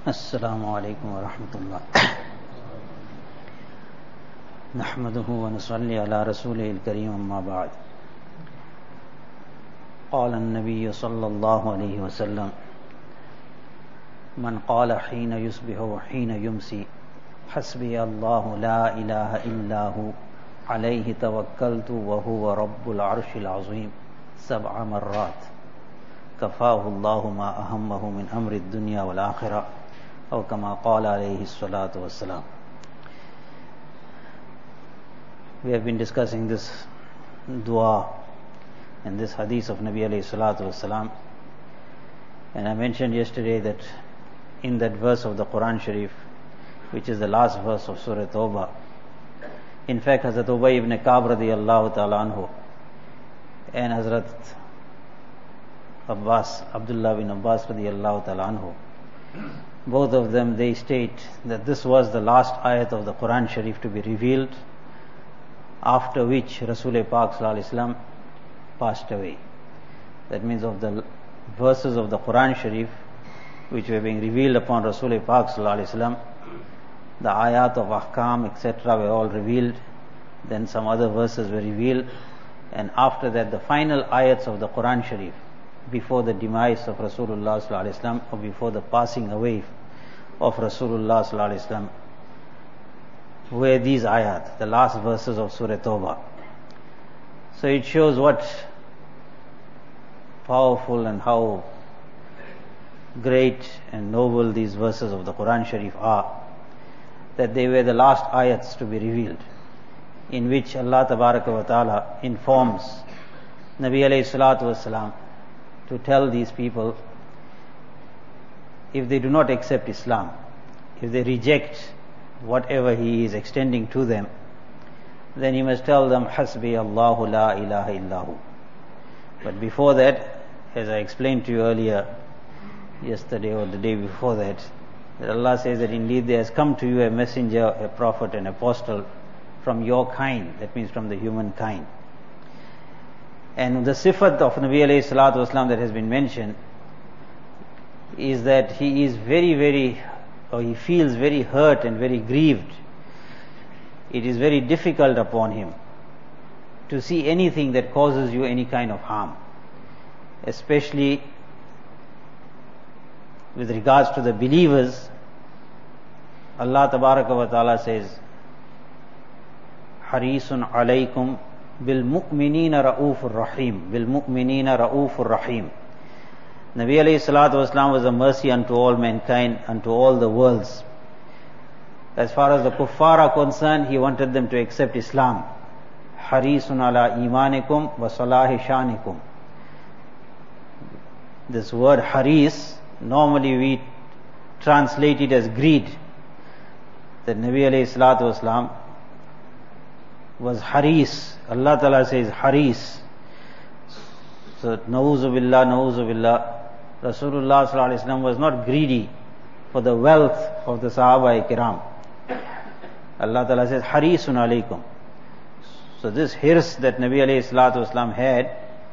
السلام عليكم ورحمة الله نحمده ونصلي على رسوله الكريم أما بعد قال النبي صلى الله عليه وسلم من قال حين يصبح وحين يمسي حسبي الله لا إله إلا هو عليه توكلت وهو رب العرش العظيم 7 مرات كفاه الله ما أهمه من أمر الدنيا والآخرة أو كما قال عليه الصلاة والسلام. We have been discussing this dua and this hadith of Nabi alayhi salatu wasalam, and I mentioned yesterday that in that verse of the Quran Sharif, which is the last verse of Surah Tawbah, in fact Hazrat Ubay ibn Ka'b radiyallahu ta'ala anhu and Hazrat Abdullah bin Abbas radiyallahu ta'ala anhu, both of them, they state that this was the last ayat of the Quran Sharif to be revealed, after which Rasul Pak sallallahu alaihi wasallam passed away. That means of the verses of the Quran Sharif which were being revealed upon Rasul Pak sallallahu alaihi wasallam, the ayat of ahkam etc. were all revealed, then some other verses were revealed, and after that the final ayats of the Quran Sharif before the demise of Rasulullah sallallahu alaihi wasallam, or before the passing away of Rasulullah sallallahu alaihi wasallam, were these ayat, the last verses of Surah Tawbah. So it shows what powerful and how great and noble these verses of the Quran Sharif are, that they were the last ayats to be revealed, in which Allah Tabaraka wa Ta'ala informs Nabi alayhi salatu wasalam to tell these people, if they do not accept Islam, if they reject whatever he is extending to them, then he must tell them, Hasbi Allahu la ilaha illahu. But before that, as I explained to you earlier, yesterday or the day before that Allah says that indeed there has come to you a messenger, a prophet, an apostle from your kind, that means from the human kind. And the sifat of Nabi alayhi salatu wasalam that has been mentioned is that he is he feels very hurt and very grieved. It is very difficult upon him to see anything that causes you any kind of harm, especially with regards to the believers. Allah Tabaraka wa Ta'ala says, Harisun alaykum bil mu'minina ra'ufur rahim, bil mu'minina ra'ufur rahim. Nabi alayhi salatu wasalam was a mercy unto all mankind, unto all the worlds. As far as the kuffar are concerned, he wanted them to accept Islam. Harisun ala imanikum wa salahi shanikum. This word haris, normally we translate it as greed. That Nabi alayhi salatu wasalam was haris. Allah Ta'ala says haris. So na'uzu billah, Rasulullah sallallahu alaihi wasallam was not greedy for the wealth of the Sahaba Kiram. Allah Ta'ala says harisun alaykum. So this hirs that Nabi alayhi salatu wasalam had,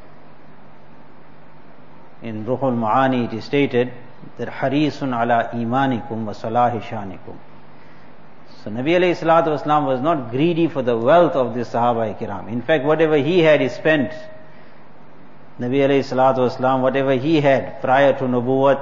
in Ruhul Ma'ani it is stated that harisun ala imanikum wa salahi shanikum. So Nabi alayhi salatu wasalam was not greedy for the wealth of the Sahaba Kiram. In fact, whatever he had is spent. Nabi alayhi salatu wasalam, whatever he had prior to Nubuwwat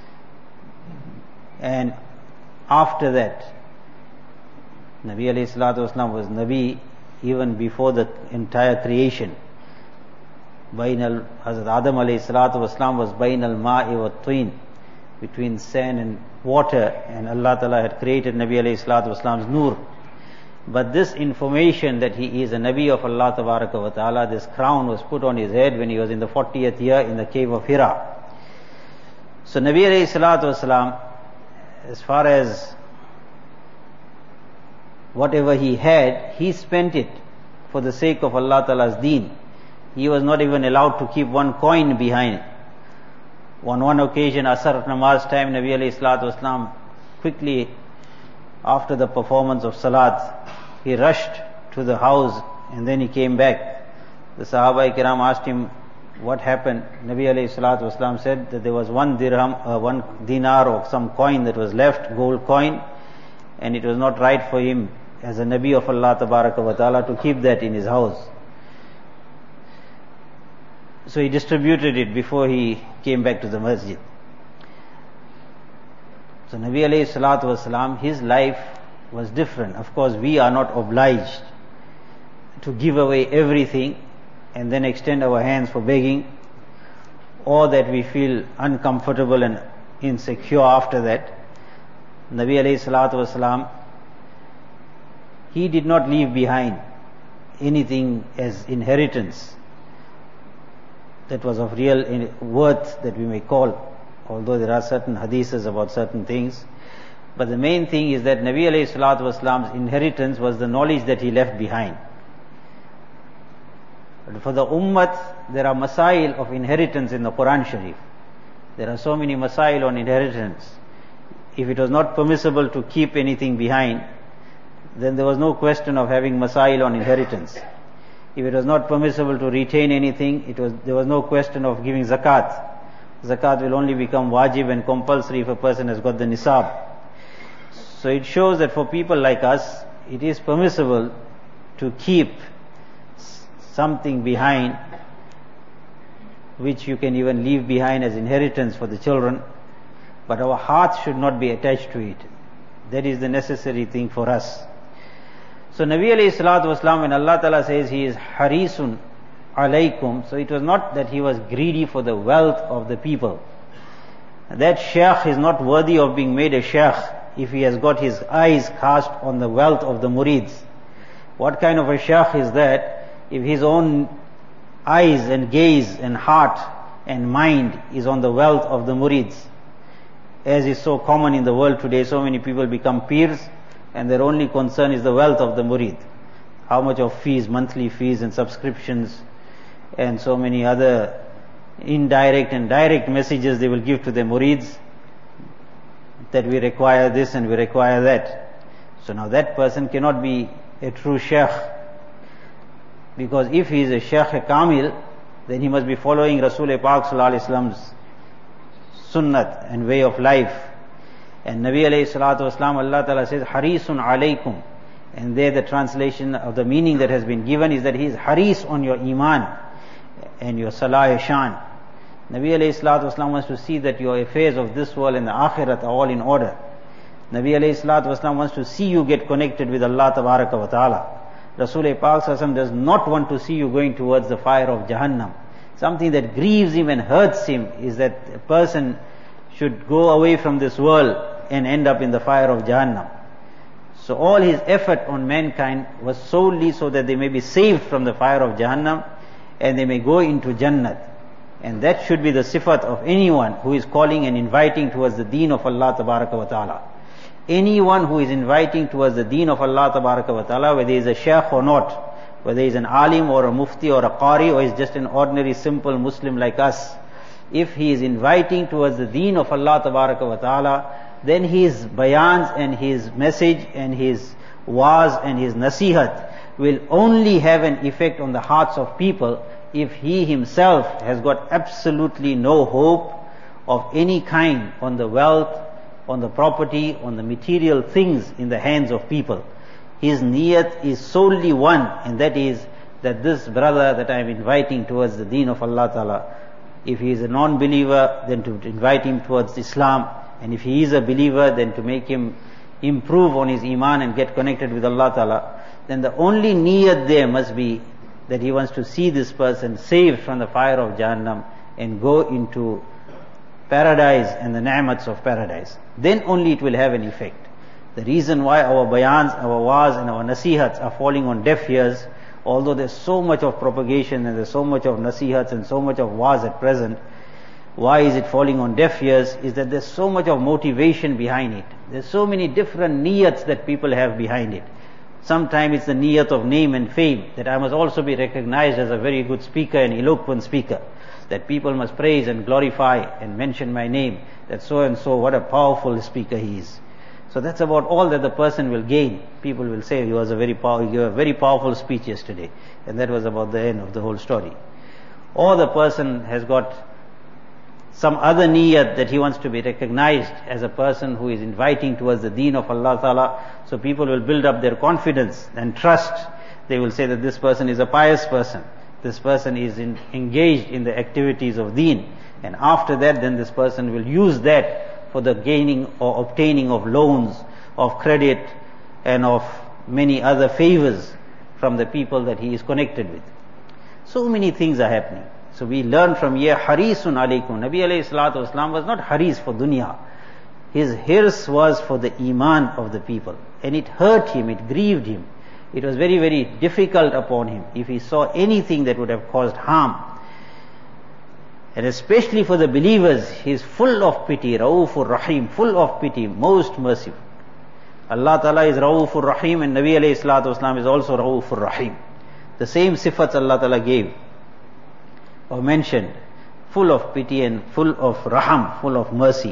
and after that, Nabi alayhi salatu wasalam was Nabi even before the entire creation. Hazrat Adam alayhi salatu wasalam was Bainal Ma'i wa Twin, between sand and water, and Allah Ta'ala had created Nabi alayhi salatu wasalam's nur. But this information that he is a Nabi of Allah Tabaraka wa Ta'ala, this crown was put on his head when he was in the 40th year in the cave of Hira. So Nabi alayhi salatu wasalam, as far as whatever he had, he spent it for the sake of Allah Ta'ala's deen. He was not even allowed to keep one coin behind. On one occasion, Asr namaz time, Nabi alayhi salatu wasalam, quickly after the performance of Salat, he rushed to the house and then he came back. The Sahaba Kiram asked him, what happened, Nabi alayhi salatu wasalam said that there was one dirham, one dinar or some coin that was left, gold coin, and it was not right for him as a Nabi of Allah tabaraka wa ta'ala to keep that in his house. So he distributed it before he came back to the masjid. So Nabi alayhi salatu wasalam, his life was different. Of course, we are not obliged to give away everything and then extend our hands for begging, or that we feel uncomfortable and insecure after that. Nabi alayhi salatu wasalam, he did not leave behind anything as inheritance that was of real worth that we may call, although there are certain hadiths about certain things. But the main thing is that Nabi alayhi salatu wasalam's inheritance was the knowledge that he left behind. But for the ummat, there are masail of inheritance in the Quran Sharif. There are so many masail on inheritance. If it was not permissible to keep anything behind, then there was no question of having masail on inheritance. If it was not permissible to retain anything, there was no question of giving zakat. Zakat will only become wajib and compulsory if a person has got the nisab. So it shows that for people like us, it is permissible to keep something behind, which you can even leave behind as inheritance for the children, but our hearts should not be attached to it. That is the necessary thing for us. So Nabi alayhi salatu wasalam, when Allah Ta'ala says he is harisun alaykum, so it was not that he was greedy for the wealth of the people. That shaykh is not worthy of being made a shaykh if he has got his eyes cast on the wealth of the murids. What kind of a shaykh is that if his own eyes and gaze and heart and mind is on the wealth of the murids? As is so common in the world today, so many people become peers and their only concern is the wealth of the murid. How much of fees, monthly fees and subscriptions and so many other indirect and direct messages they will give to their murids, that we require this and we require that. So now that person cannot be a true shaykh, because if he is a shaykh kamil, then he must be following Rasul Pak Sallallahu Alaihi Wasallam's sunnat and way of life. And Nabi alayhi salatu wasalam, Allah Ta'ala says harisun alaykum, and there the translation of the meaning that has been given is that he is haris on your iman and your salah shan. Nabi alayhi salatu wasalam wants to see that your affairs of this world and the akhirat are all in order. Nabi alayhi salatu wasalam wants to see you get connected with Allah tabaraka wa ta'ala. Rasul Pak Sallallahu does not want to see you going towards the fire of Jahannam. Something that grieves him and hurts him is that a person should go away from this world and end up in the fire of Jahannam. So all his effort on mankind was solely so that they may be saved from the fire of Jahannam and they may go into Jannat. And that should be the sifat of anyone who is calling and inviting towards the deen of Allah tabaraka wa ta'ala. Anyone who is inviting towards the deen of Allah tabaraka wa ta'ala, whether he is a shaykh or not, whether he is an alim or a mufti or a qari or is just an ordinary simple Muslim like us, if he is inviting towards the deen of Allah tabaraka wa ta'ala, then his bayans and his message and his waz and his nasihat will only have an effect on the hearts of people if he himself has got absolutely no hope of any kind on the wealth, on the property, on the material things in the hands of people. His niyat is solely one, and that is that this brother that I am inviting towards the deen of Allah Ta'ala, if he is a non-believer, then to invite him towards Islam, and if he is a believer, then to make him improve on his iman and get connected with Allah Ta'ala, then the only niyat there must be that he wants to see this person saved from the fire of Jahannam and go into paradise and the ni'mats of paradise. Then only it will have an effect. The reason why our bayans, our waz and our nasihats are falling on deaf ears, although there's so much of propagation and there's so much of nasihats and so much of waz at present, why is it falling on deaf ears? Is that there's so much of motivation behind it. There's so many different niyats that people have behind it. Sometimes it's the niyat of name and fame, that I must also be recognized as a very good speaker and eloquent speaker, that people must praise and glorify and mention my name, that so and so, what a powerful speaker he is. So that's about all that the person will gain. People will say, he gave a very powerful speech yesterday, and that was about the end of the whole story. or the person has got some other niyat that he wants to be recognized as a person who is inviting towards the deen of Allah Ta'ala. So people will build up their confidence and trust. They will say that this person is a pious person. This person is engaged in the activities of deen. And after that, then this person will use that for the gaining or obtaining of loans, of credit, and of many other favors from the people that he is connected with. So many things are happening. So we learn from here, harisun alaykum. Nabi alayhi salatu wasalam was not haris for dunya. His hirs was for the iman of the people. And it hurt him, it grieved him. It was very, very difficult upon him if he saw anything that would have caused harm. And especially for the believers, he is full of pity, Raufur Rahim, full of pity, most merciful. Allah Ta'ala is Raufur Rahim, and Nabi alayhi salatu wasalam is also Raufur Rahim. The same sifats Allah Ta'ala gave or mentioned, full of pity and full of raham, full of mercy.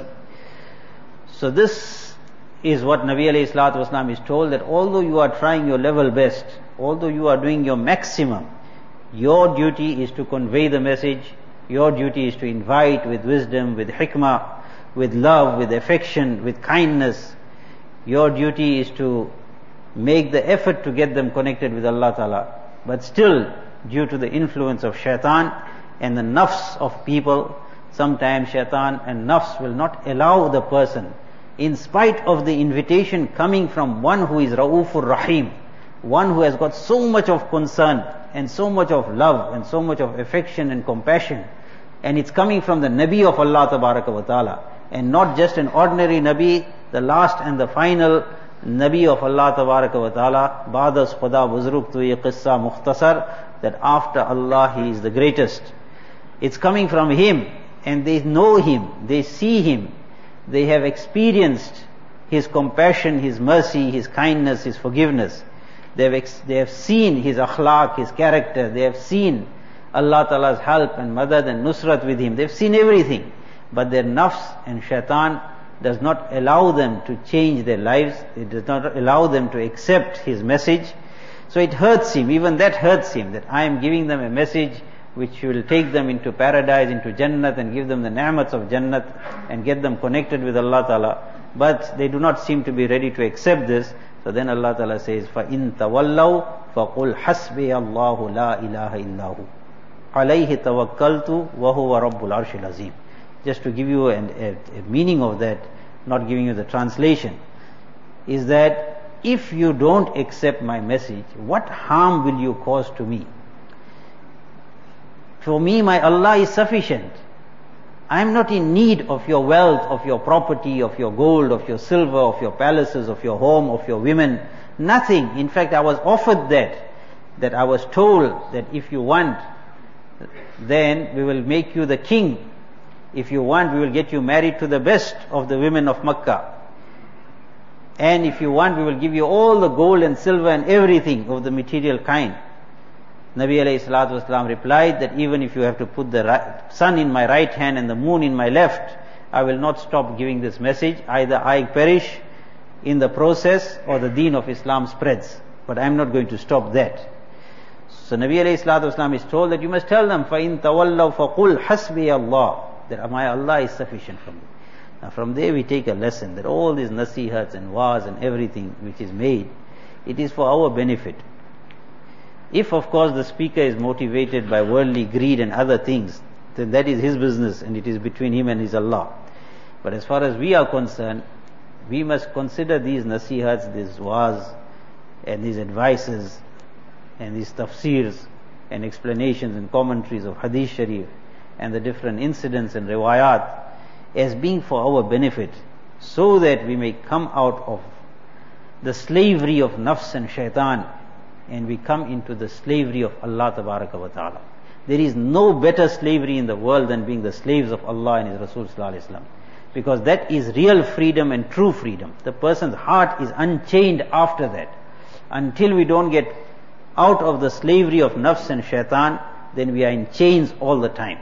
So this is what Nabi alayhi salatu wasalam is told, that although you are trying your level best, although you are doing your maximum, your duty is to convey the message, your duty is to invite with wisdom, with hikmah, with love, with affection, with kindness. Your duty is to make the effort to get them connected with Allah Ta'ala. But still, due to the influence of shaitan and the nafs of people, sometimes shaitan and nafs will not allow the person, in spite of the invitation coming from one who is Raufur Rahim, one who has got so much of concern and so much of love and so much of affection and compassion, and it's coming from the Nabi of Allah Tabaraka wa Ta'ala, and not just an ordinary Nabi, the last and the final Nabi of Allah Tabaraka wa Ta'ala, Ba'das Khuda Buzruk Tu Ye Qissa Mukhtasar, that after Allah He is the greatest. It's coming from Him, and they know Him, they see Him, they have experienced His compassion, His mercy, His kindness, His forgiveness. They have seen His akhlaq, His character, they have seen Allah Ta'ala's help and madad and nusrat with Him. They've seen everything. But their nafs and shaitan does not allow them to change their lives. It does not allow them to accept His message. So it hurts him, even that hurts him, that I am giving them a message which will take them into paradise, into Jannat, and give them the ni'mats of Jannat and get them connected with Allah Ta'ala. But they do not seem to be ready to accept this. So then Allah Ta'ala says, فَإِن تَوَلَّوْا فَقُلْ حَسْبِيَ اللَّهُ لَا إِلَهَ إِلَّا هُ عَلَيْهِ تَوَكَّلْتُ وَهُوَ رَبُّ الْعَرْشِ الْعَظِيمِ. Just to give you a meaning of that, not giving you the translation, is that if you don't accept my message, what harm will you cause to me? For me, my Allah is sufficient. I am not in need of your wealth, of your property, of your gold, of your silver, of your palaces, of your home, of your women. Nothing. In fact, I was offered that I was told that if you want, then we will make you the king. If you want, we will get you married to the best of the women of Makkah. And if you want, we will give you all the gold and silver and everything of the material kind. Nabi alayhi salatu wasalam replied that even if you have to put the sun in my right hand and the moon in my left, I will not stop giving this message. Either I perish in the process or the deen of Islam spreads. But I am not going to stop that. So Nabi alayhi salatu wasalam is told that you must tell them, فَإِن تَوَلَّوْا فَقُلْ حَسْبِيَ اللَّهُ, that my Allah is sufficient for me. Now from there we take a lesson that all these nasihats and wa'az and everything which is made, it is for our benefit. If of course the speaker is motivated by worldly greed and other things, then that is his business and it is between him and his Allah. But as far as we are concerned, we must consider these nasihats, these wa'az and these advices and these tafsirs and explanations and commentaries of Hadith Sharif and the different incidents and riwayat as being for our benefit, so that we may come out of the slavery of nafs and shaitan and we come into the slavery of Allah Tabaraka wa Ta'ala. There is no better slavery in the world than being the slaves of Allah and His Rasul Sallallahu Alaihi Wasallam, because that is real freedom and true freedom. The person's heart is unchained after that. Until we don't get out of the slavery of nafs and shaitan, then we are in chains all the time.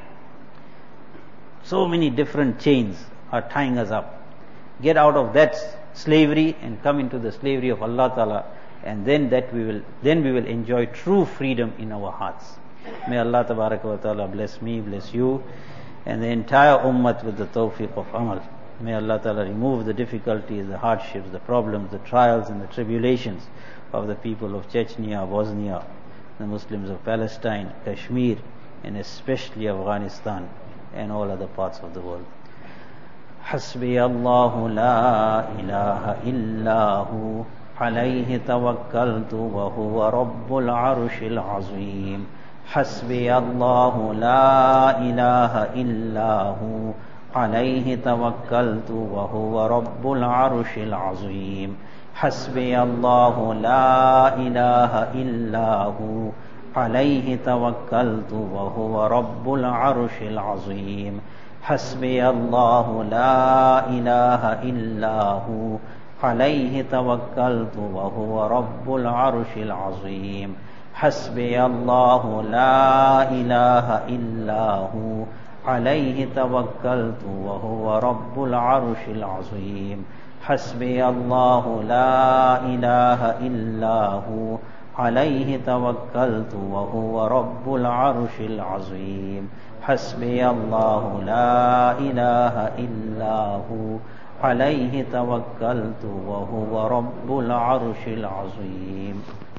So many different chains are tying us up. Get out of that slavery and come into the slavery of Allah Ta'ala, and then we will enjoy true freedom in our hearts. May Allah Tabaraka wa Ta'ala bless me, bless you, and the entire Ummah with the tawfiq of amal. May Allah Ta'ala remove the difficulties, the hardships, the problems, the trials and the tribulations of the people of Chechnya, Bosnia, the Muslims of Palestine, Kashmir, and especially Afghanistan and all other parts of the world. حسبي الله لا إله إلا هو عليه توكلت وهو رب العرش العظيم. حسبي الله لا إله إلا هو عليه توكلت وهو رب العرش العظيم. حسبي الله لا إله إلا هو عليه توكلت وهو رب العرش العظيم. حسبي الله لا إله إلا هو عليه توكلت وهو رب العرش العظيم. حسبي الله لا إله إلا هو عليه توكلت وهو رب العرش العظيم. حسبي الله لا إله إلا هو عليه توكلت وهو رب العرش العظيم. حسبي الله لا إله إلا هو عليه توكلت وهو رب العرش العظيم.